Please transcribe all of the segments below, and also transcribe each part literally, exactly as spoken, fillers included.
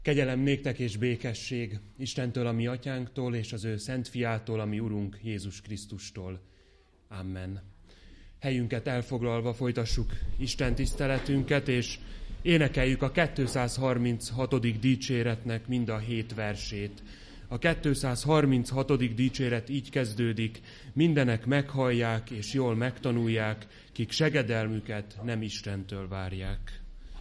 Kegyelem néktek és békesség Istentől, a mi atyánktól, és az ő szent fiától, a mi Urunk Jézus Krisztustól. Amen. Helyünket elfoglalva folytassuk Isten tiszteletünket, és énekeljük a kétszázharminchatodik dicséretnek mind a hét versét. A kétszázharminchatodik dicséret így kezdődik: mindenek meghallják és jól megtanulják, kik segedelmüket nem Istentől várják.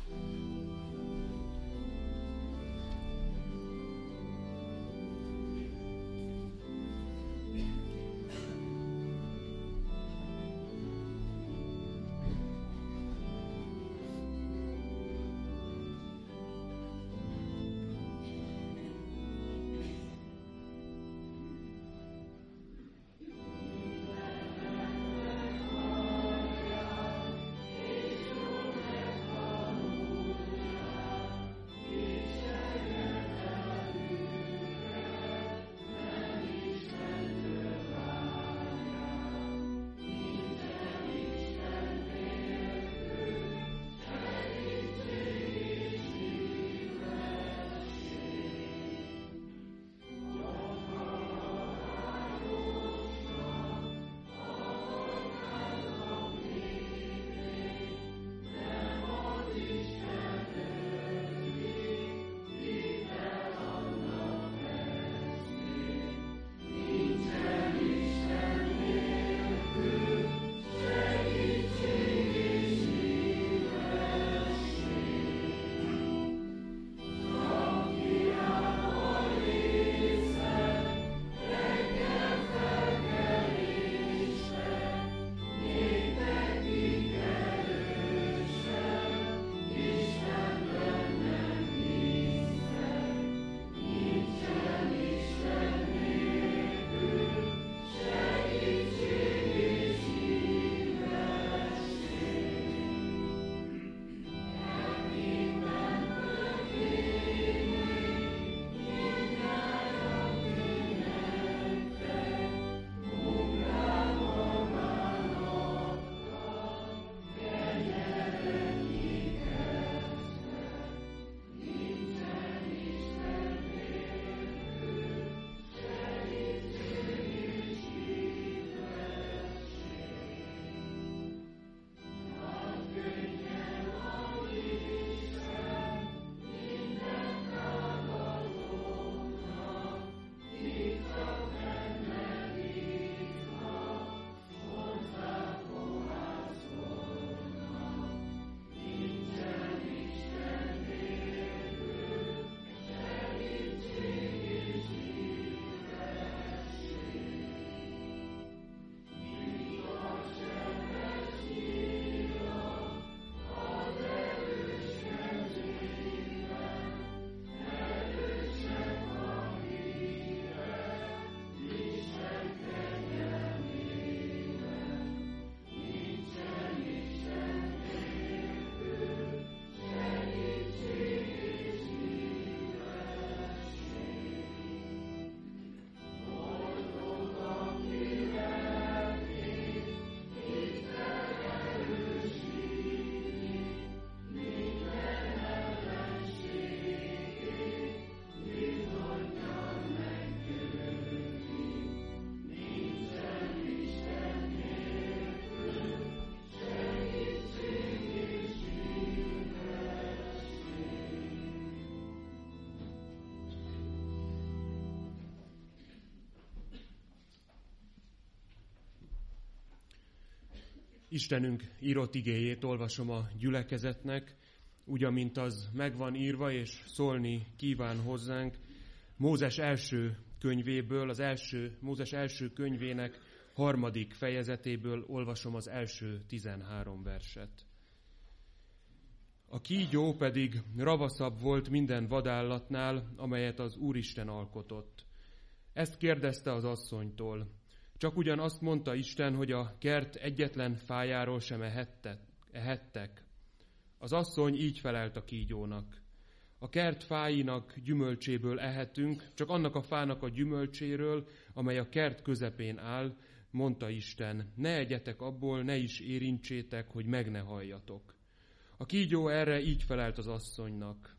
Istenünk írott igéjét olvasom a gyülekezetnek, úgy, amint az megvan írva, és szólni kíván hozzánk Mózes első könyvéből, az első, Mózes első könyvének harmadik fejezetéből olvasom az első tizenhárom verset. A kígyó pedig ravaszabb volt minden vadállatnál, amelyet az Úristen alkotott. Ezt kérdezte az asszonytól. Csak ugyan azt mondta Isten, hogy a kert egyetlen fájáról sem ehettek. Az asszony így felelt a kígyónak. A kert fáinak gyümölcséből ehetünk, csak annak a fának a gyümölcséről, amely a kert közepén áll, mondta Isten, ne egyetek abból, ne is érintsétek, hogy meg ne halljatok. A kígyó erre így felelt az asszonynak.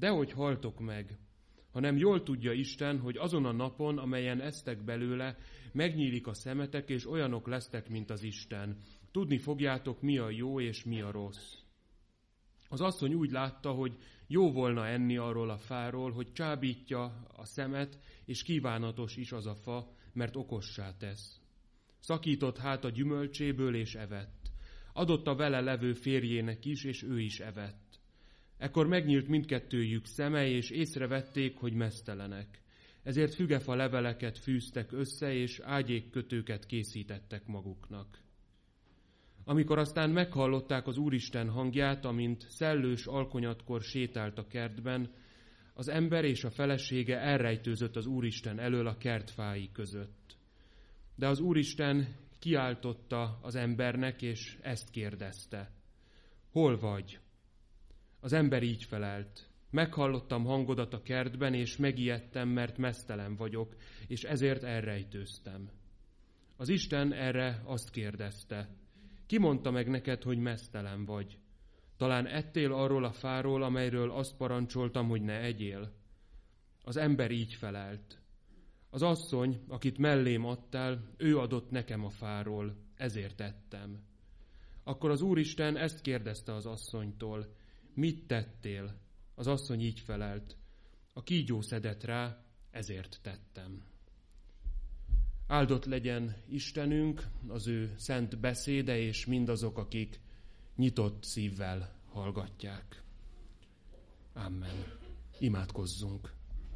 Dehogy haltok meg, hanem jól tudja Isten, hogy azon a napon, amelyen esztek belőle, megnyílik a szemetek, és olyanok lesztek, mint az Isten. Tudni fogjátok, mi a jó és mi a rossz. Az asszony úgy látta, hogy jó volna enni arról a fáról, hogy csábítja a szemet, és kívánatos is az a fa, mert okossá tesz. Szakított hát a gyümölcséből, és evett. Adott a vele levő férjének is, és ő is evett. Ekkor megnyílt mindkettőjük szeme, és észrevették, hogy meztelenek. Ezért fügefa leveleket fűztek össze, és ágyékkötőket készítettek maguknak. Amikor aztán meghallották az Úristen hangját, amint szellős alkonyatkor sétált a kertben, az ember és a felesége elrejtőzött az Úristen elől a kertfái között. De az Úristen kiáltotta az embernek, és ezt kérdezte: hol vagy? Az ember így felelt: meghallottam hangodat a kertben, és megijedtem, mert meztelen vagyok, és ezért elrejtőztem. Az Isten erre azt kérdezte: ki mondta meg neked, hogy meztelen vagy? Talán ettél arról a fáról, amelyről azt parancsoltam, hogy ne egyél? Az ember így felelt: az asszony, akit mellém adtál, ő adott nekem a fáról, ezért ettem. Akkor az Úristen ezt kérdezte az asszonytól: mit tettél? Az asszony így felelt: a kígyó szedett rá, ezért tettem. Áldott legyen Istenünk, az ő szent beszéde, és mindazok, akik nyitott szívvel hallgatják. Amen. Imádkozzunk.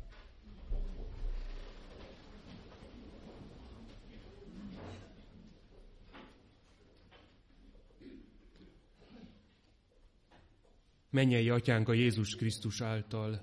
Mennyei Atyánk a Jézus Krisztus által,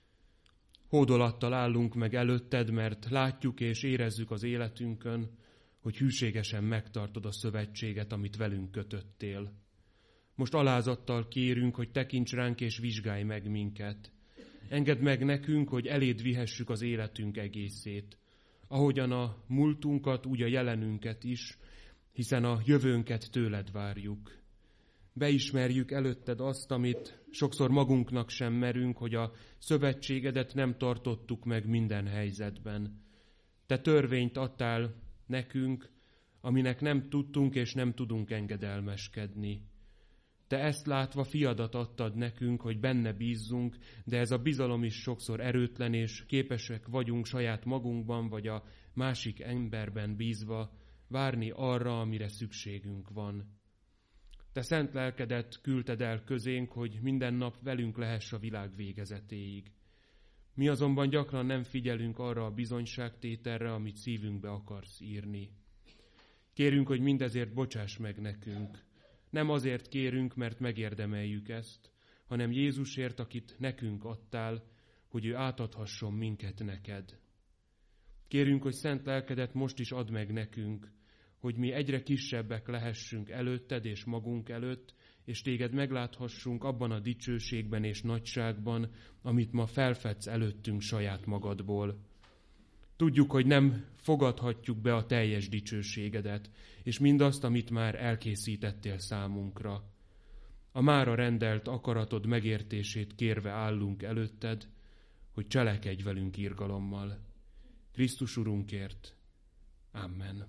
hódolattal állunk meg előtted, mert látjuk és érezzük az életünkön, hogy hűségesen megtartod a szövetséget, amit velünk kötöttél. Most alázattal kérünk, hogy tekints ránk és vizsgálj meg minket. Engedd meg nekünk, hogy eléd vihessük az életünk egészét. Ahogyan a múltunkat, úgy a jelenünket is, hiszen a jövőnket tőled várjuk. Beismerjük előtted azt, amit sokszor magunknak sem merünk, hogy a szövetségedet nem tartottuk meg minden helyzetben. Te törvényt adtál nekünk, aminek nem tudtunk és nem tudunk engedelmeskedni. Te ezt látva fiadat adtad nekünk, hogy benne bízzunk, de ez a bizalom is sokszor erőtlen, és képesek vagyunk saját magunkban vagy a másik emberben bízva várni arra, amire szükségünk van. Te szent lelkedet küldted el közénk, hogy minden nap velünk lehess a világ végezetéig. Mi azonban gyakran nem figyelünk arra a bizonyságtételre, amit szívünkbe akarsz írni. Kérünk, hogy mindezért bocsáss meg nekünk. Nem azért kérünk, mert megérdemeljük ezt, hanem Jézusért, akit nekünk adtál, hogy ő átadhasson minket neked. Kérünk, hogy szent lelkedet most is add meg nekünk, hogy mi egyre kisebbek lehessünk előtted és magunk előtt, és téged megláthassunk abban a dicsőségben és nagyságban, amit ma felfedsz előttünk saját magadból. Tudjuk, hogy nem fogadhatjuk be a teljes dicsőségedet, és mindazt, amit már elkészítettél számunkra. A mára rendelt akaratod megértését kérve állunk előtted, hogy cselekedj velünk irgalommal. Krisztus Urunkért. Amen.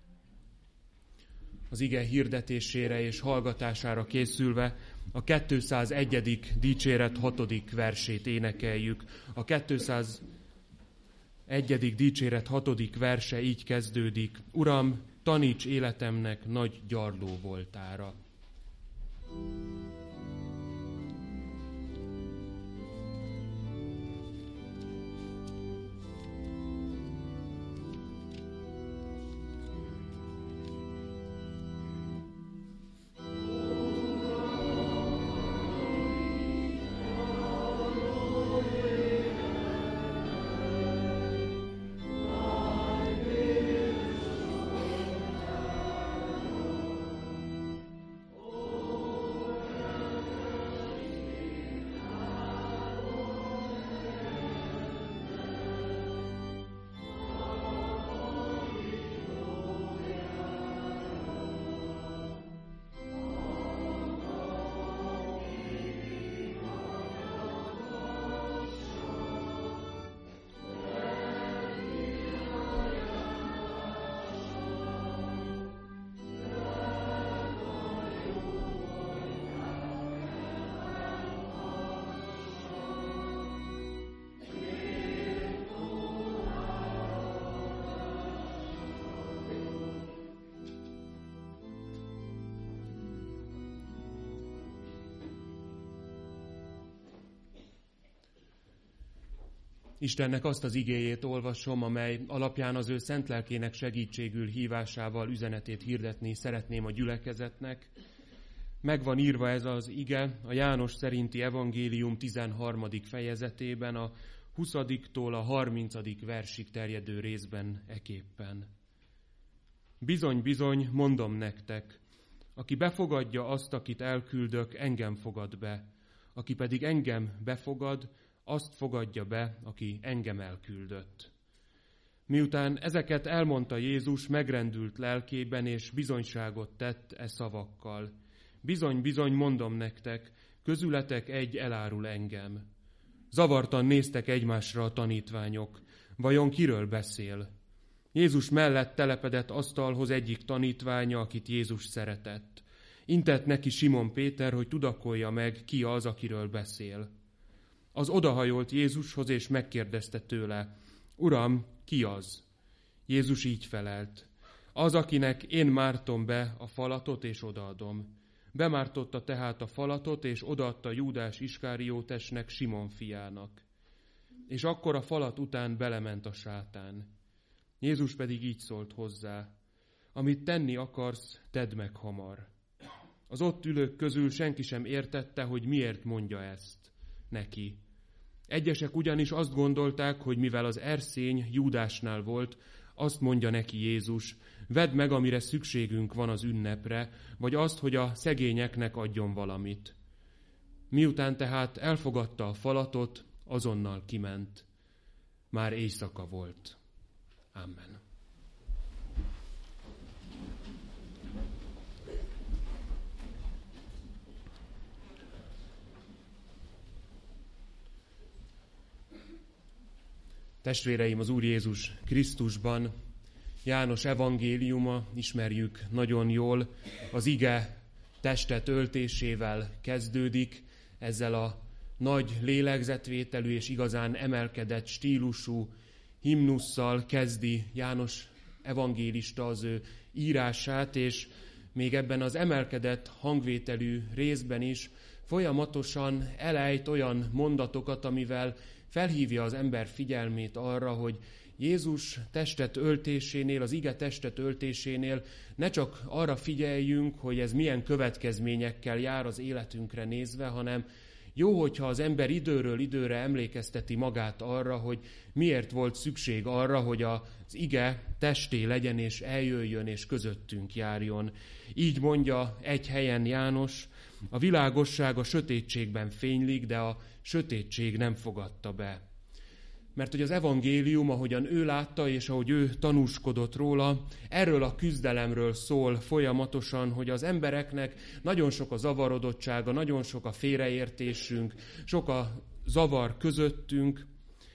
Az ige hirdetésére és hallgatására készülve a kétszázegyedik dicséret hatodik versét énekeljük. A kétszázegyedik dicséret hatodik verse így kezdődik: Uram, taníts életemnek nagy gyarló voltára. Istennek azt az igéjét olvasom, amely alapján az ő szent lelkének segítségül hívásával üzenetét hirdetni szeretném a gyülekezetnek. Meg van írva ez az ige a János szerinti evangélium tizenharmadik fejezetében, a huszadiktól a harmincadik versig terjedő részben eképpen. Bizony, bizony, mondom nektek, aki befogadja azt, akit elküldök, engem fogad be, aki pedig engem befogad, azt fogadja be, aki engem elküldött. Miután ezeket elmondta Jézus, megrendült lelkében, és bizonyságot tett e szavakkal. Bizony, bizony, mondom nektek, közületek egy elárul engem. Zavartan néztek egymásra a tanítványok. Vajon kiről beszél? Jézus mellett telepedett asztalhoz egyik tanítványa, akit Jézus szeretett. Intett neki Simon Péter, hogy tudakolja meg, ki az, akiről beszél. Az odahajolt Jézushoz, és megkérdezte tőle, Uram, ki az? Jézus így felelt, az, akinek én mártom be a falatot, és odaadom. Bemártotta tehát a falatot, és odaadta Júdás Iskáriótesnek, Simon fiának. És akkor a falat után belement a sátán. Jézus pedig így szólt hozzá, amit tenni akarsz, tedd meg hamar. Az ott ülők közül senki sem értette, hogy miért mondja ezt neki. Egyesek ugyanis azt gondolták, hogy mivel az erszény Júdásnál volt, azt mondja neki Jézus, vedd meg, amire szükségünk van az ünnepre, vagy azt, hogy a szegényeknek adjon valamit. Miután tehát elfogadta a falatot, azonnal kiment. Már éjszaka volt. Amen. Testvéreim, az Úr Jézus Krisztusban, János evangéliuma, ismerjük nagyon jól, az ige testet öltésével kezdődik, ezzel a nagy lélegzetvételű és igazán emelkedett stílusú himnusszal kezdi János evangélista az ő írását, és még ebben az emelkedett hangvételű részben is folyamatosan elejt olyan mondatokat, amivel felhívja az ember figyelmét arra, hogy Jézus testet öltésénél, az ige testet öltésénél ne csak arra figyeljünk, hogy ez milyen következményekkel jár az életünkre nézve, hanem jó, hogyha az ember időről időre emlékezteti magát arra, hogy miért volt szükség arra, hogy az ige testé legyen és eljöjjön és közöttünk járjon. Így mondja egy helyen János, a világosság a sötétségben fénylik, de a sötétség nem fogadta be. Mert hogy az evangélium, ahogyan ő látta, és ahogy ő tanúskodott róla, erről a küzdelemről szól folyamatosan, hogy az embereknek nagyon sok a zavarodottsága, nagyon sok a félreértésünk, sok a zavar közöttünk,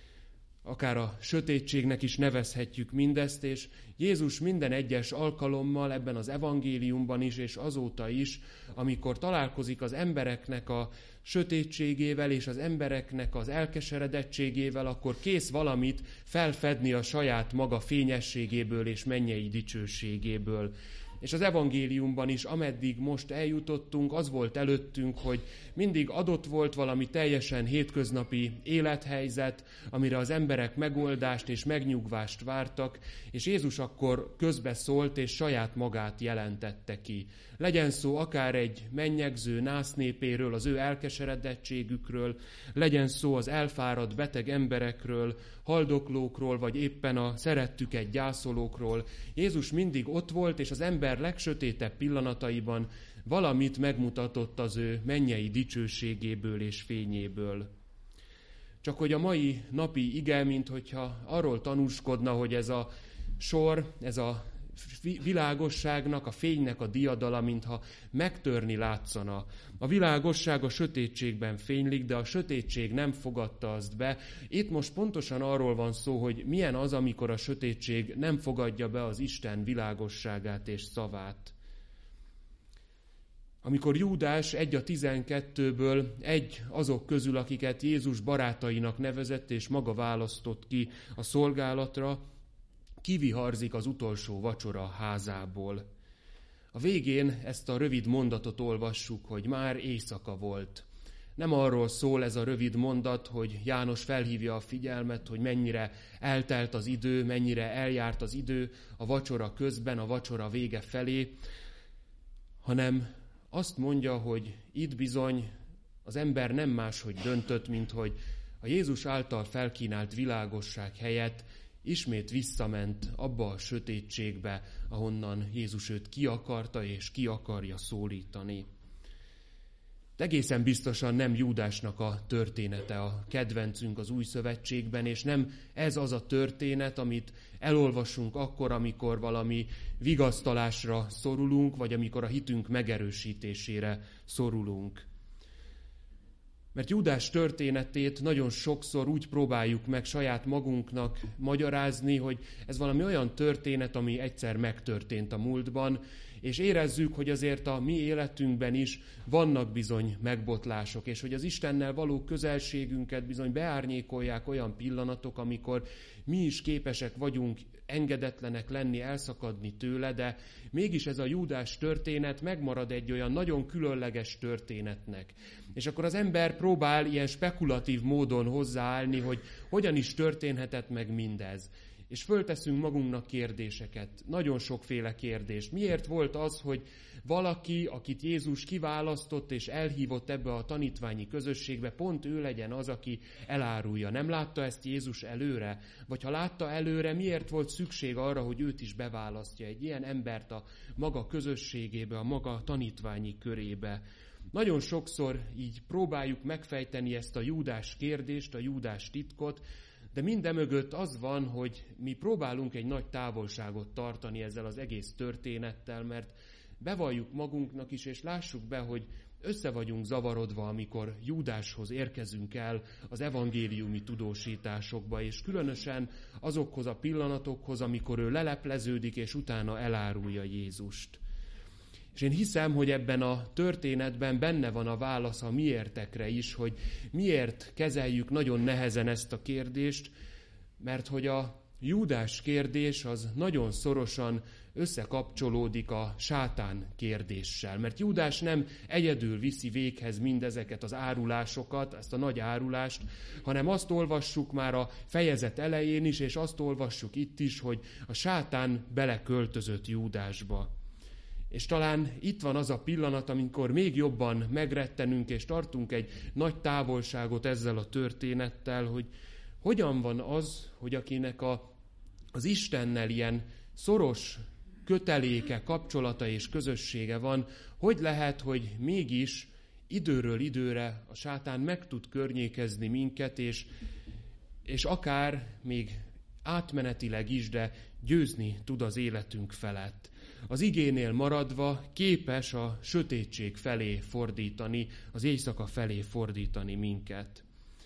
akár a sötétségnek is nevezhetjük mindezt, és Jézus minden egyes alkalommal ebben az evangéliumban is, és azóta is, amikor találkozik az embereknek a sötétségével és az embereknek az elkeseredettségével, akkor kész valamit felfedni a saját maga fényességéből és mennyei dicsőségéből. És az evangéliumban is, ameddig most eljutottunk, az volt előttünk, hogy mindig adott volt valami teljesen hétköznapi élethelyzet, amire az emberek megoldást és megnyugvást vártak, és Jézus akkor közbeszólt és saját magát jelentette ki. Legyen szó akár egy mennyegző násznépéről, az ő elkeseredettségükről, legyen szó az elfáradt beteg emberekről, haldoklókról, vagy éppen a szerettüket gyászolókról. Jézus mindig ott volt, és az ember legsötétebb pillanataiban valamit megmutatott az ő mennyei dicsőségéből és fényéből. Csak hogy a mai napi ige, minthogyha arról tanúskodna, hogy ez a sor, ez a világosságnak, a fénynek a diadala, mintha megtörni látszana. A világosság a sötétségben fénylik, de a sötétség nem fogadta azt be. Itt most pontosan arról van szó, hogy milyen az, amikor a sötétség nem fogadja be az Isten világosságát és szavát. Amikor Júdás egy a tizenkettőből egy azok közül, akiket Jézus barátainak nevezett és maga választott ki a szolgálatra, kiviharzik az utolsó vacsora házából. A végén ezt a rövid mondatot olvassuk, hogy már éjszaka volt. Nem arról szól ez a rövid mondat, hogy János felhívja a figyelmet, hogy mennyire eltelt az idő, mennyire eljárt az idő a vacsora közben, a vacsora vége felé, hanem azt mondja, hogy itt bizony az ember nem máshogy döntött, mint hogy a Jézus által felkínált világosság helyett ismét visszament abba a sötétségbe, ahonnan Jézus őt ki akarta és ki akarja szólítani. De egészen biztosan nem Júdásnak a története a kedvencünk az Új Szövetségben, és nem ez az a történet, amit elolvasunk akkor, amikor valami vigasztalásra szorulunk, vagy amikor a hitünk megerősítésére szorulunk. Mert Júdás történetét nagyon sokszor úgy próbáljuk meg saját magunknak magyarázni, hogy ez valami olyan történet, ami egyszer megtörtént a múltban, és érezzük, hogy azért a mi életünkben is vannak bizony megbotlások, és hogy az Istennel való közelségünket bizony beárnyékolják olyan pillanatok, amikor mi is képesek vagyunk engedetlenek lenni, elszakadni tőle, de mégis ez a Júdás történet megmarad egy olyan nagyon különleges történetnek. És akkor az ember próbál ilyen spekulatív módon hozzáállni, hogy hogyan is történhetett meg mindez. És fölteszünk magunknak kérdéseket, nagyon sokféle kérdést. Miért volt az, hogy valaki, akit Jézus kiválasztott és elhívott ebbe a tanítványi közösségbe, pont ő legyen az, aki elárulja? Nem látta ezt Jézus előre? Vagy ha látta előre, miért volt szükség arra, hogy őt is beválasztja, egy ilyen embert a maga közösségébe, a maga tanítványi körébe? Nagyon sokszor így próbáljuk megfejteni ezt a Júdás kérdést, a Júdás titkot, de mindemögött az van, hogy mi próbálunk egy nagy távolságot tartani ezzel az egész történettel, mert bevalljuk magunknak is, és lássuk be, hogy össze vagyunk zavarodva, amikor Júdáshoz érkezünk el az evangéliumi tudósításokba, és különösen azokhoz a pillanatokhoz, amikor ő lelepleződik, és utána elárulja Jézust. És én hiszem, hogy ebben a történetben benne van a válasz a miértekre is, hogy miért kezeljük nagyon nehezen ezt a kérdést, mert hogy a Júdás kérdés az nagyon szorosan összekapcsolódik a sátán kérdéssel. Mert Júdás nem egyedül viszi véghez mindezeket az árulásokat, ezt a nagy árulást, hanem azt olvassuk már a fejezet elején is, és azt olvassuk itt is, hogy a sátán beleköltözött Júdásba. És talán itt van az a pillanat, amikor még jobban megrettenünk, és tartunk egy nagy távolságot ezzel a történettel, hogy hogyan van az, hogy akinek a, az Istennel ilyen szoros köteléke, kapcsolata és közössége van, hogy lehet, hogy mégis időről időre a sátán meg tud környékezni minket, és, és akár még átmenetileg is, de győzni tud az életünk felett. Az igénél maradva képes a sötétség felé fordítani, az éjszaka felé fordítani minket.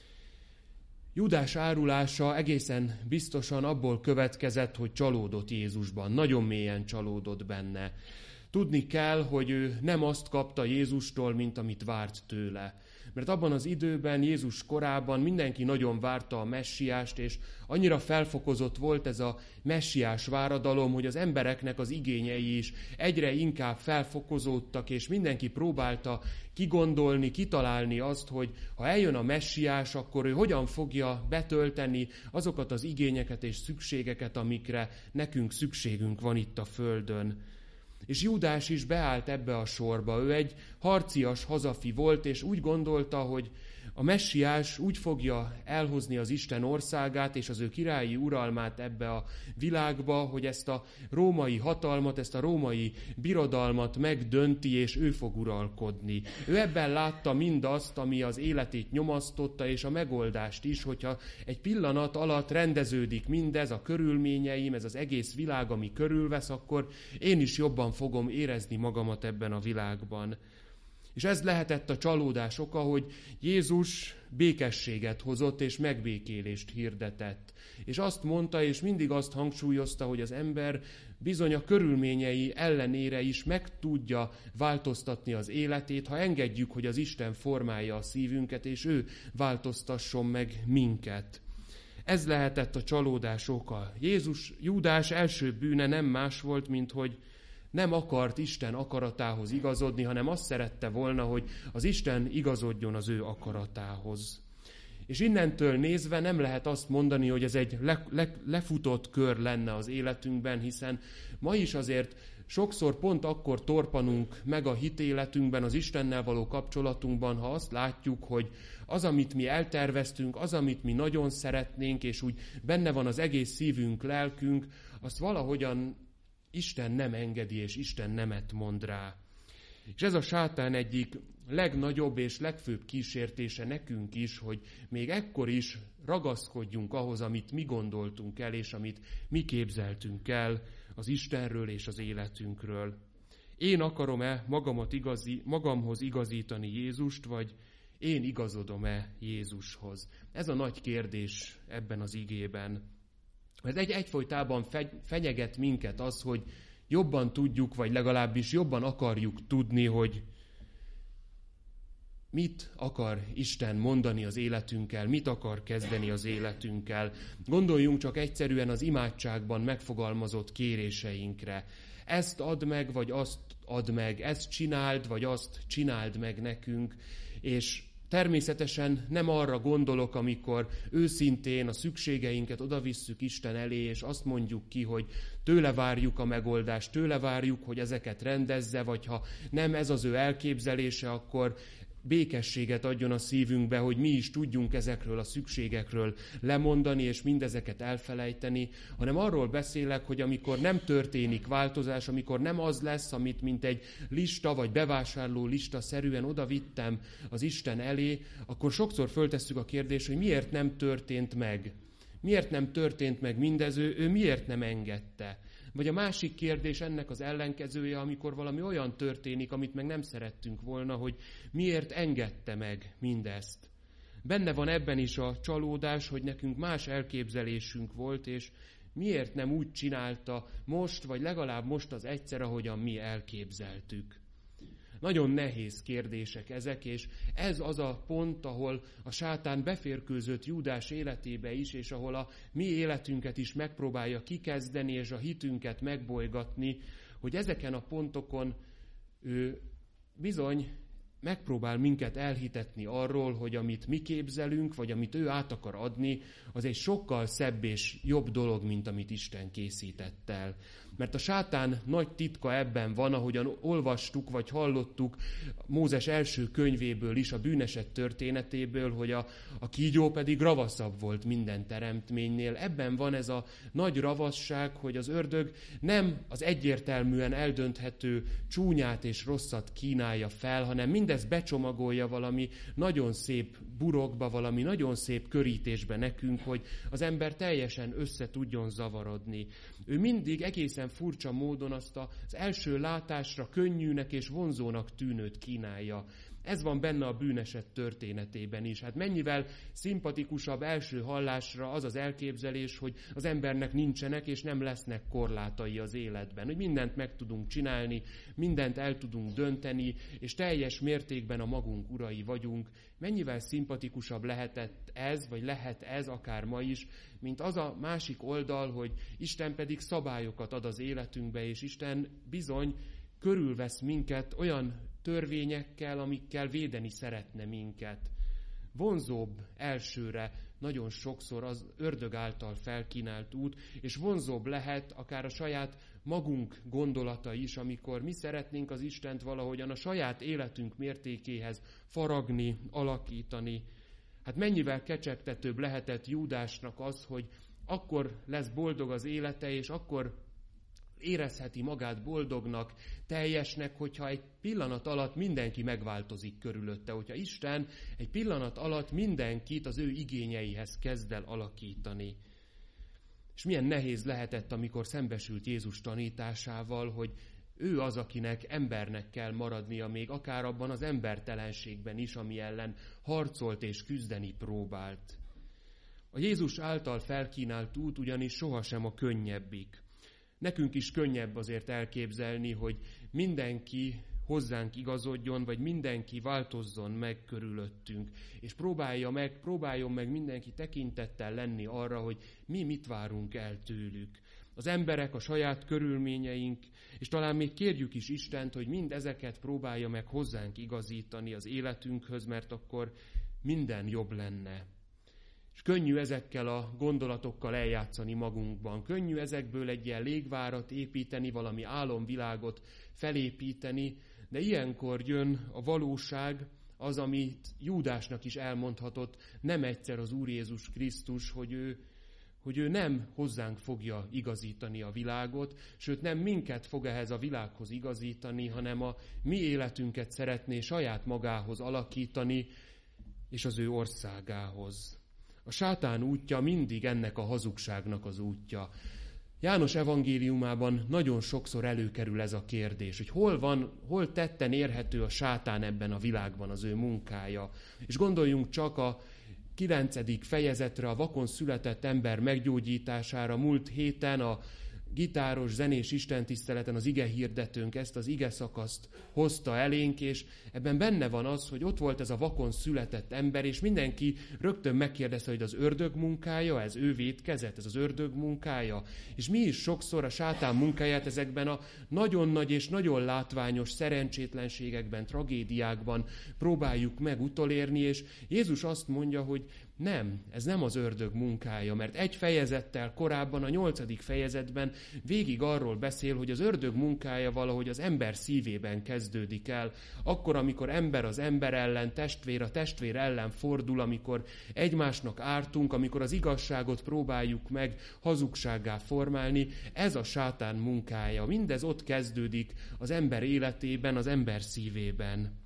Júdás árulása egészen biztosan abból következett, hogy csalódott Jézusban, nagyon mélyen csalódott benne. Tudni kell, hogy ő nem azt kapta Jézustól, mint amit várt tőle. Mert abban az időben, Jézus korában mindenki nagyon várta a messiást, és annyira felfokozott volt ez a messiás váradalom, hogy az embereknek az igényei is egyre inkább felfokozódtak, és mindenki próbálta kigondolni, kitalálni azt, hogy ha eljön a messiás, akkor ő hogyan fogja betölteni azokat az igényeket és szükségeket, amikre nekünk szükségünk van itt a földön. És Júdás is beállt ebbe a sorba. Ő egy harcias hazafi volt, és úgy gondolta, hogy a messiás úgy fogja elhozni az Isten országát és az ő királyi uralmát ebbe a világba, hogy ezt a római hatalmat, ezt a római birodalmat megdönti, és ő fog uralkodni. Ő ebben látta mindazt, ami az életét nyomasztotta, és a megoldást is, hogyha egy pillanat alatt rendeződik mindez, a körülményeim, ez az egész világ, ami körülvesz, akkor én is jobban fogom érezni magamat ebben a világban. És ez lehetett a csalódás oka, hogy Jézus békességet hozott és megbékélést hirdetett. És azt mondta, és mindig azt hangsúlyozta, hogy az ember bizony a körülményei ellenére is meg tudja változtatni az életét, ha engedjük, hogy az Isten formálja a szívünket, és ő változtasson meg minket. Ez lehetett a csalódás oka. Jézus, Júdás első bűne nem más volt, mint hogy nem akart Isten akaratához igazodni, hanem azt szerette volna, hogy az Isten igazodjon az ő akaratához. És innentől nézve nem lehet azt mondani, hogy ez egy le, le, lefutott kör lenne az életünkben, hiszen ma is azért sokszor pont akkor torpanunk meg a hitéletünkben, az Istennel való kapcsolatunkban, ha azt látjuk, hogy az, amit mi elterveztünk, az, amit mi nagyon szeretnénk, és úgy benne van az egész szívünk, lelkünk, azt valahogyan Isten nem engedi, és Isten nemet mond rá. És ez a sátán egyik legnagyobb és legfőbb kísértése nekünk is, hogy még ekkor is ragaszkodjunk ahhoz, amit mi gondoltunk el, és amit mi képzeltünk el az Istenről és az életünkről. Én akarom-e magamat igazi, magamhoz igazítani Jézust, vagy én igazodom-e Jézushoz? Ez a nagy kérdés ebben az igében. Mert egy, egyfolytában fegy, fenyeget minket az, hogy jobban tudjuk, vagy legalábbis jobban akarjuk tudni, hogy mit akar Isten mondani az életünkkel, mit akar kezdeni az életünkkel. Gondoljunk csak egyszerűen az imádságban megfogalmazott kéréseinkre. Ezt add meg, vagy azt add meg, ezt csináld, vagy azt csináld meg nekünk, és természetesen nem arra gondolok, amikor őszintén a szükségeinket odavisszük Isten elé, és azt mondjuk ki, hogy tőle várjuk a megoldást, tőle várjuk, hogy ezeket rendezze, vagy ha nem ez az ő elképzelése, akkor békességet adjon a szívünkbe, hogy mi is tudjunk ezekről a szükségekről lemondani, és mindezeket elfelejteni, hanem arról beszélek, hogy amikor nem történik változás, amikor nem az lesz, amit mint egy lista vagy bevásárló lista szerűen odavittem az Isten elé, akkor sokszor föltesszük a kérdést, hogy miért nem történt meg. Miért nem történt meg mindez, ő, ő miért nem engedte? Vagy a másik kérdés ennek az ellenkezője, amikor valami olyan történik, amit meg nem szerettünk volna, hogy miért engedte meg mindezt. Benne van ebben is a csalódás, hogy nekünk más elképzelésünk volt, és miért nem úgy csinálta most, vagy legalább most az egyszer, ahogyan mi elképzeltük. Nagyon nehéz kérdések ezek, és ez az a pont, ahol a sátán beférkőzött Júdás életébe is, és ahol a mi életünket is megpróbálja kikezdeni, és a hitünket megbolygatni, hogy ezeken a pontokon ő bizony megpróbál minket elhitetni arról, hogy amit mi képzelünk, vagy amit ő át akar adni, az egy sokkal szebb és jobb dolog, mint amit Isten készített el. Mert a sátán nagy titka ebben van, ahogyan olvastuk, vagy hallottuk Mózes első könyvéből is, a bűneset történetéből, hogy a, a kígyó pedig ravaszabb volt minden teremtménynél. Ebben van ez a nagy ravasság, hogy az ördög nem az egyértelműen eldönthető csúnyát és rosszat kínálja fel, hanem mindezt becsomagolja valami nagyon szép burokba, valami nagyon szép körítésbe nekünk, hogy az ember teljesen össze tudjon zavarodni. Ő mindig egészen furcsa módon azt az első látásra könnyűnek és vonzónak tűnőt kínálja. Ez van benne a bűneset történetében is. Hát mennyivel szimpatikusabb első hallásra az az elképzelés, hogy az embernek nincsenek és nem lesznek korlátai az életben. Hogy mindent meg tudunk csinálni, mindent el tudunk dönteni, és teljes mértékben a magunk urai vagyunk. Mennyivel szimpatikusabb lehetett ez, vagy lehet ez akár ma is, mint az a másik oldal, hogy Isten pedig szabályokat ad az életünkbe, és Isten bizony körülvesz minket olyan törvényekkel, amikkel védeni szeretne minket. Vonzóbb elsőre nagyon sokszor az ördög által felkínált út, és vonzóbb lehet akár a saját magunk gondolata is, amikor mi szeretnénk az Istent valahogyan a saját életünk mértékéhez faragni, alakítani. Hát mennyivel kecsegtetőbb lehetett Júdásnak az, hogy akkor lesz boldog az élete, és akkor érezheti magát boldognak, teljesnek, hogyha egy pillanat alatt mindenki megváltozik körülötte, hogyha Isten egy pillanat alatt mindenkit az ő igényeihez kezd el alakítani. És milyen nehéz lehetett, amikor szembesült Jézus tanításával, hogy ő az, akinek embernek kell maradnia, még akár abban az embertelenségben is, ami ellen harcolt és küzdeni próbált. A Jézus által felkínált út ugyanis sohasem a könnyebbik. Nekünk is könnyebb azért elképzelni, hogy mindenki hozzánk igazodjon, vagy mindenki változzon meg körülöttünk, és próbálja meg, próbáljon meg mindenki tekintettel lenni arra, hogy mi mit várunk el tőlük. az emberek, a saját körülményeink, és talán még kérjük is Istent, hogy mind ezeket próbálja meg hozzánk igazítani az életünkhöz, mert akkor minden jobb lenne. És könnyű ezekkel a gondolatokkal eljátszani magunkban. Könnyű ezekből egy ilyen légvárat építeni, valami álomvilágot felépíteni, de ilyenkor jön a valóság, az, amit Júdásnak is elmondhatott nem egyszer az Úr Jézus Krisztus, hogy ő, hogy ő nem hozzánk fogja igazítani a világot, sőt nem minket fog ehhez a világhoz igazítani, hanem a mi életünket szeretné saját magához alakítani, és az ő országához. A sátán útja mindig ennek a hazugságnak az útja. János evangéliumában nagyon sokszor előkerül ez a kérdés, hogy hol van, hol tetten érhető a sátán ebben a világban az ő munkája. És gondoljunk csak a kilencedik fejezetre, a vakon született ember meggyógyítására. Múlt héten a gitáros, zenés istentiszteleten az ige hirdetőnk ezt az ige szakaszt hozta elénk, és ebben benne van az, hogy ott volt ez a vakon született ember, és mindenki rögtön megkérdezte, hogy az ördög munkája, ez ő vétkezett, ez az ördög munkája. És mi is sokszor a sátán munkáját ezekben a nagyon nagy és nagyon látványos szerencsétlenségekben, tragédiákban próbáljuk meg utolérni, és Jézus azt mondja, hogy nem, ez nem az ördög munkája, mert egy fejezettel korábban, a nyolcadik fejezetben végig arról beszél, hogy az ördög munkája valahogy az ember szívében kezdődik el. Akkor, amikor ember az ember ellen, testvér a testvér ellen fordul, amikor egymásnak ártunk, amikor az igazságot próbáljuk meg hazugsággá formálni, ez a sátán munkája. Mindez ott kezdődik az ember életében, az ember szívében.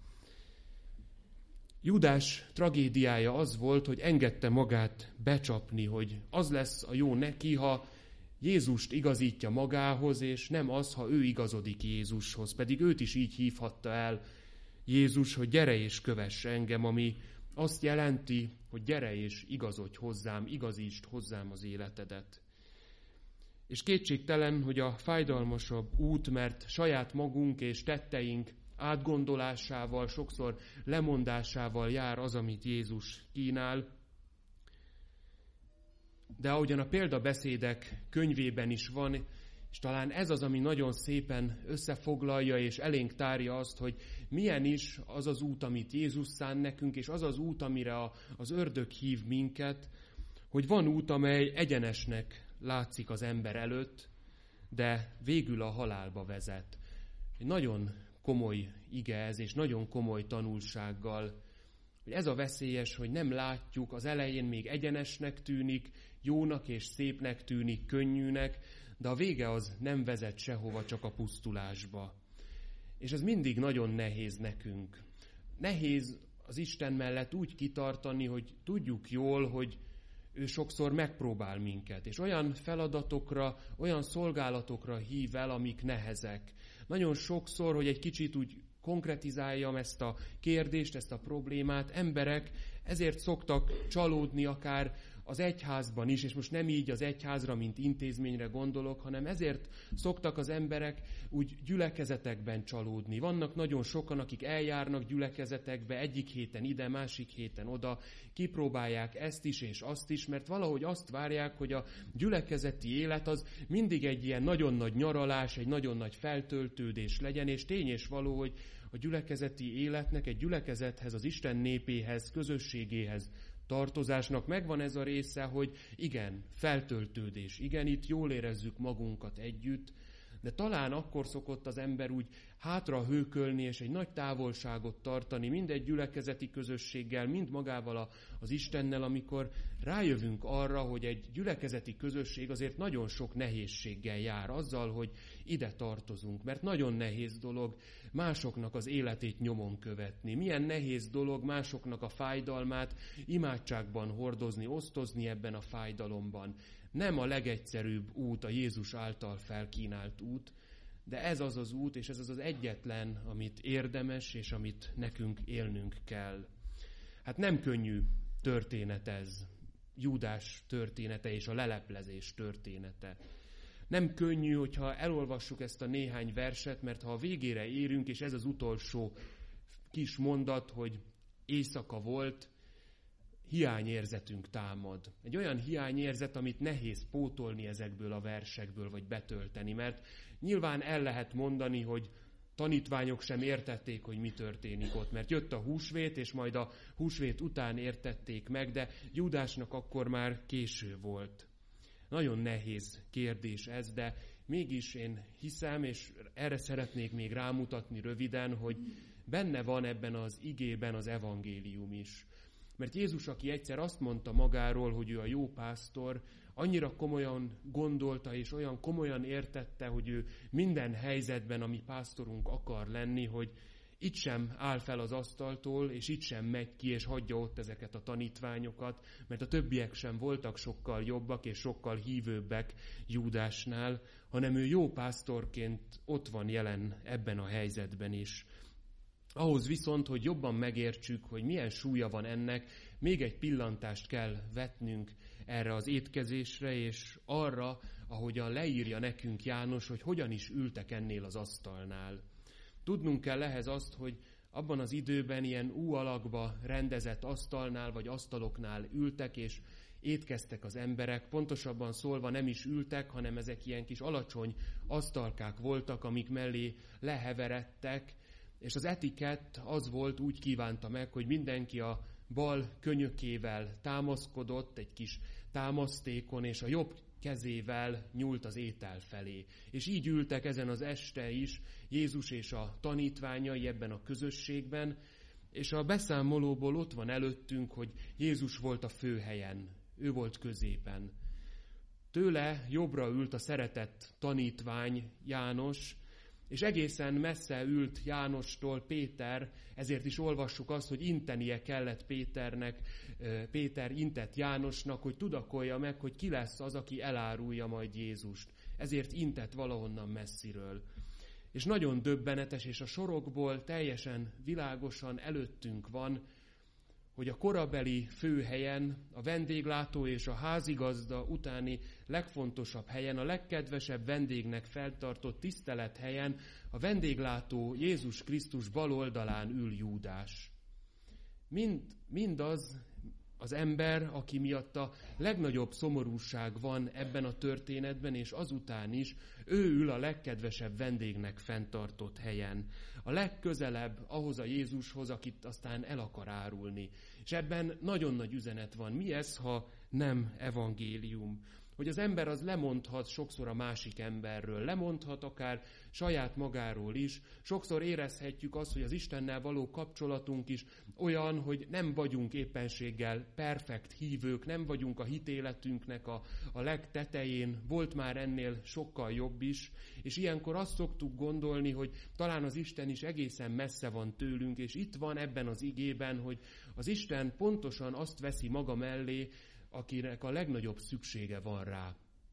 Júdás tragédiája az volt, hogy engedte magát becsapni, hogy az lesz a jó neki, ha Jézust igazítja magához, és nem az, ha ő igazodik Jézushoz. Pedig őt is így hívhatta el Jézus, hogy gyere és kövess engem, ami azt jelenti, hogy gyere és igazodj hozzám, igazítsd hozzám az életedet. És kétségtelen, hogy a fájdalmasabb út, mert saját magunk és tetteink átgondolásával, sokszor lemondásával jár az, amit Jézus kínál. De ahogyan a példabeszédek könyvében is van, és talán ez az, ami nagyon szépen összefoglalja és elénk tárja azt, hogy milyen is az az út, amit Jézus szán nekünk, és az az út, amire a, az ördög hív minket, hogy van út, amely egyenesnek látszik az ember előtt, de végül a halálba vezet. Egy nagyon komoly ige ez, és nagyon komoly tanulsággal, hogy ez a veszélyes, hogy nem látjuk, az elején még egyenesnek tűnik, jónak és szépnek tűnik, könnyűnek, de a vége az nem vezet sehova, csak a pusztulásba. És ez mindig nagyon nehéz nekünk. Nehéz az Isten mellett úgy kitartani, hogy tudjuk jól, hogy ő sokszor megpróbál minket, és olyan feladatokra, olyan szolgálatokra hív el, amik nehezek. Nagyon sokszor, hogy egy kicsit úgy konkretizáljam ezt a kérdést, ezt a problémát, emberek ezért szoktak csalódni akár az egyházban is, és most nem így az egyházra, mint intézményre gondolok, hanem ezért szoktak az emberek úgy gyülekezetekben csalódni. Vannak nagyon sokan, akik eljárnak gyülekezetekbe, egyik héten ide, másik héten oda, kipróbálják ezt is és azt is, mert valahogy azt várják, hogy a gyülekezeti élet az mindig egy ilyen nagyon nagy nyaralás, egy nagyon nagy feltöltődés legyen, és tény és való, hogy a gyülekezeti életnek, egy gyülekezethez, az Isten népéhez, közösségéhez tartozásnak megvan ez a része, hogy igen, feltöltődés, igen, itt jól érezzük magunkat együtt, de talán akkor szokott az ember úgy hátra hőkölni, és egy nagy távolságot tartani, mind egy gyülekezeti közösséggel, mind magával a, az Istennel, amikor rájövünk arra, hogy egy gyülekezeti közösség azért nagyon sok nehézséggel jár azzal, hogy ide tartozunk, mert nagyon nehéz dolog másoknak az életét nyomon követni. Milyen nehéz dolog másoknak a fájdalmát imádságban hordozni, osztozni ebben a fájdalomban. Nem a legegyszerűbb út a Jézus által felkínált út, de ez az az út, és ez az az egyetlen, amit érdemes, és amit nekünk élnünk kell. Hát nem könnyű történet ez, Júdás története és a leleplezés története. Nem könnyű, hogyha elolvassuk ezt a néhány verset, mert ha a végére érünk, és ez az utolsó kis mondat, hogy éjszaka volt, hiányérzetünk támad. Egy olyan hiányérzet, amit nehéz pótolni ezekből a versekből, vagy betölteni, mert nyilván el lehet mondani, hogy tanítványok sem értették, hogy mi történik ott, mert jött a húsvét, és majd a húsvét után értették meg, de Júdásnak akkor már késő volt. Nagyon nehéz kérdés ez, de mégis én hiszem, és erre szeretnék még rámutatni röviden, hogy benne van ebben az igében az evangélium is. Mert Jézus, aki egyszer azt mondta magáról, hogy ő a jó pásztor, annyira komolyan gondolta, és olyan komolyan értette, hogy ő minden helyzetben, ami pásztorunk akar lenni, hogy itt sem áll fel az asztaltól, és itt sem megy ki, és hagyja ott ezeket a tanítványokat, mert a többiek sem voltak sokkal jobbak, és sokkal hívőbbek Júdásnál, hanem ő jó pásztorként ott van jelen ebben a helyzetben is. Ahhoz viszont, hogy jobban megértsük, hogy milyen súlya van ennek, még egy pillantást kell vetnünk erre az étkezésre, és arra, ahogyan leírja nekünk János, hogy hogyan is ültek ennél az asztalnál. Tudnunk kell ehhez azt, hogy abban az időben ilyen U alakba rendezett asztalnál vagy asztaloknál ültek, és étkeztek az emberek. Pontosabban szólva nem is ültek, hanem ezek ilyen kis alacsony asztalkák voltak, amik mellé leheveredtek, és az etikett az volt, úgy kívánta meg, hogy mindenki a bal könyökével támaszkodott egy kis támasztékon, és a jobb kezével nyúlt az étel felé. És így ültek ezen az este is Jézus és a tanítványai ebben a közösségben, és a beszámolóból ott van előttünk, hogy Jézus volt a főhelyen, ő volt középen. Tőle jobbra ült a szeretett tanítvány János, és egészen messze ült Jánostól Péter, ezért is olvassuk azt, hogy intenie kellett Péternek, Péter intett Jánosnak, hogy tudakolja meg, hogy ki lesz az, aki elárulja majd Jézust. Ezért intett valahonnan messziről. És nagyon döbbenetes, és a sorokból teljesen világosan előttünk van, hogy a korabeli főhelyen, a vendéglátó és a házigazda utáni legfontosabb helyen, a legkedvesebb vendégnek feltartott tisztelethelyen a vendéglátó Jézus Krisztus bal oldalán ül Júdás. Mind, mindaz az ember, aki miatt a legnagyobb szomorúság van ebben a történetben, és azután is ő ül a legkedvesebb vendégnek fenntartott helyen. A legközelebb ahhoz a Jézushoz, akit aztán el akar árulni. És ebben nagyon nagy üzenet van. Mi ez, ha nem evangélium? Hogy az ember az lemondhat sokszor a másik emberről, lemondhat akár saját magáról is. Sokszor érezhetjük azt, hogy az Istennel való kapcsolatunk is olyan, hogy nem vagyunk éppenséggel perfekt hívők, nem vagyunk a hitéletünknek a, a legtetején, volt már ennél sokkal jobb is, és ilyenkor azt szoktuk gondolni, hogy talán az Isten is egészen messze van tőlünk, és itt van ebben az igében, hogy az Isten pontosan azt veszi maga mellé, akinek a legnagyobb szüksége van rá.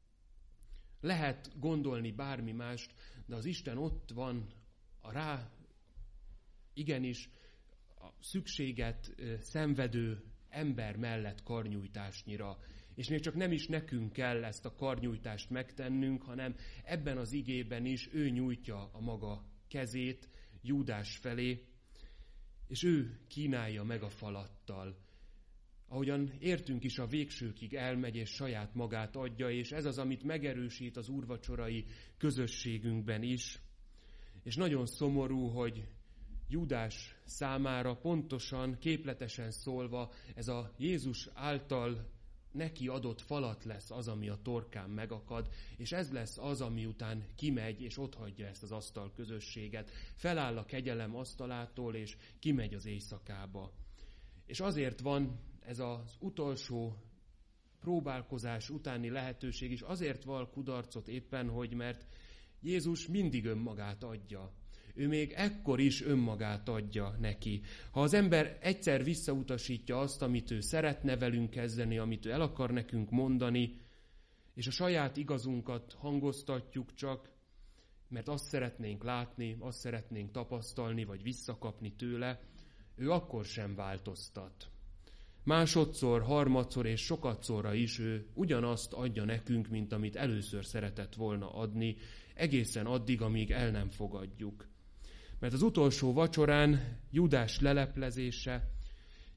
Lehet gondolni bármi mást, de az Isten ott van a rá, igenis, a szükséget szenvedő ember mellett karnyújtásnyira. És még csak nem is nekünk kell ezt a karnyújtást megtennünk, hanem ebben az igében is ő nyújtja a maga kezét Júdás felé, és ő kínálja meg a falattal. Ahogyan értünk is, a végsőkig elmegy, és saját magát adja, és ez az, amit megerősít az úrvacsorai közösségünkben is. És nagyon szomorú, hogy Júdás számára pontosan, képletesen szólva, ez a Jézus által neki adott falat lesz az, ami a torkán megakad, és ez lesz az, ami után kimegy, és otthagyja ezt az asztal közösséget. Feláll a kegyelem asztalától, és kimegy az éjszakába. És azért van ez az utolsó próbálkozás utáni lehetőség is, azért val kudarcot éppen, hogy mert Jézus mindig önmagát adja. Ő még ekkor is önmagát adja neki. Ha az ember egyszer visszautasítja azt, amit ő szeretne velünk kezdeni, amit ő el akar nekünk mondani, és a saját igazunkat hangoztatjuk csak, mert azt szeretnénk látni, azt szeretnénk tapasztalni, vagy visszakapni tőle, ő akkor sem változtat. Másodszor, harmadszor és sokadszorra is ő ugyanazt adja nekünk, mint amit először szeretett volna adni, egészen addig, amíg el nem fogadjuk. Mert az utolsó vacsorán Júdás leleplezése,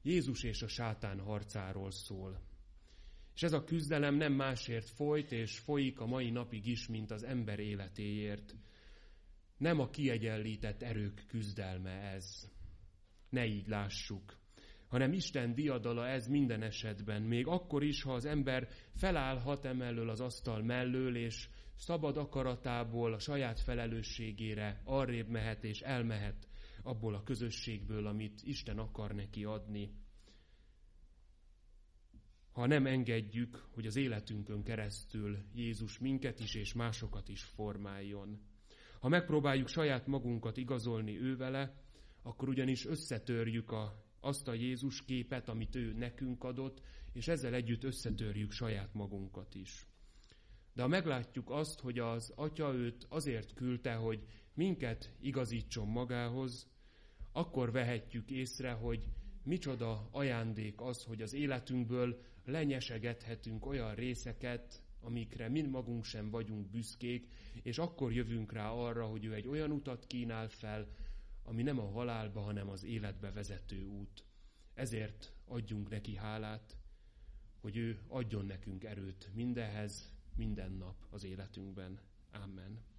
Jézus és a sátán harcáról szól. És ez a küzdelem nem másért folyt és folyik a mai napig is, mint az ember életéért. Nem a kiegyenlített erők küzdelme ez. Ne így lássuk. Hanem Isten diadala ez minden esetben, még akkor is, ha az ember felállhat emellől az asztal mellől, és szabad akaratából a saját felelősségére arrébb mehet és elmehet abból a közösségből, amit Isten akar neki adni. Ha nem engedjük, hogy az életünkön keresztül Jézus minket is és másokat is formáljon. Ha megpróbáljuk saját magunkat igazolni ővele, akkor ugyanis összetörjük a, azt a Jézus képet, amit ő nekünk adott, és ezzel együtt összetörjük saját magunkat is. De ha meglátjuk azt, hogy az Atya őt azért küldte, hogy minket igazítson magához, akkor vehetjük észre, hogy micsoda ajándék az, hogy az életünkből lenyesegethetünk olyan részeket, amikre mind magunk sem vagyunk büszkék, és akkor jövünk rá arra, hogy ő egy olyan utat kínál fel, ami nem a halálba, hanem az életbe vezető út. Ezért adjunk neki hálát, hogy ő adjon nekünk erőt mindenhez, minden nap az életünkben. Amen.